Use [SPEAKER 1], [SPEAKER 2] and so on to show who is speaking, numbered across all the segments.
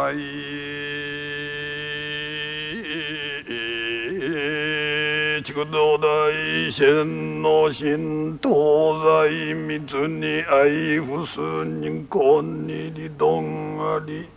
[SPEAKER 1] ない筑道大仙の神東西密に愛不数人婚に理論あり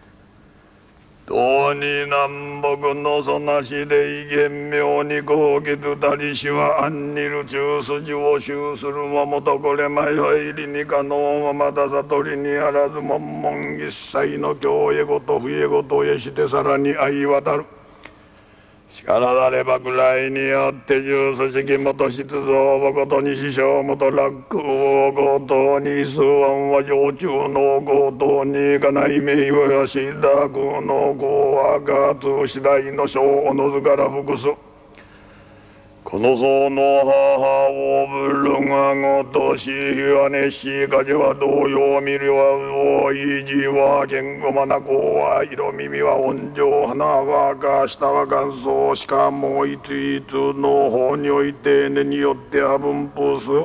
[SPEAKER 1] 道に南北のそなしで威厳妙に高潔たりしは安にる中筋を修するももとこれ前入りに可能ままだ悟りにあらず門門一切の教へごと冬ごとへしてさらに相渡るしからざればくらいによって十組織元出造母ことに師匠元楽王強盗に数案は常駐の強盗にかない名誉やしだくの子はかつ次第の小おのずから複数この僧の母をぶるがごとしは熱し風は同様見るは大いじは健吾まなこは色耳は温情花はか下は乾燥しかもいついつの方において根によっては分布す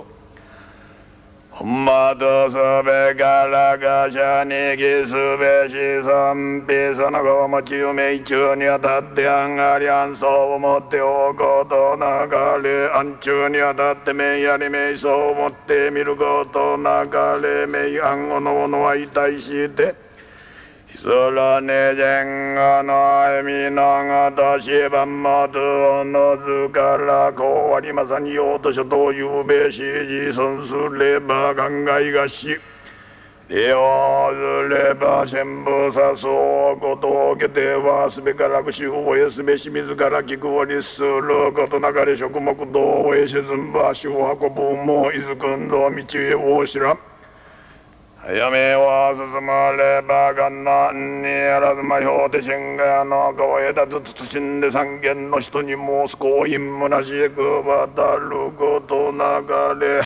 [SPEAKER 1] まとすべからがしゃにきすべし賛否その後も中命中にあたってあんがりあんそう思っておことなかれあん中にあたってめいやりめいそう思ってみることなかれめいあんおのおのは痛いしてそらねじんがのえみながたしばんまとおのずからこうわりまさにようとしょというべしじ損すれば考えがしようずれば全部さそうことを受けてはすべからくしをえすべし自ら聞くを律することなかれ食目道をえしずんば足を運ぶもいずくんの道へおしらやめは進まればがんなんにあらずまひょうてしんがの顔へたつつしんで三軒の人に申す行為むなしく渡ることなかれ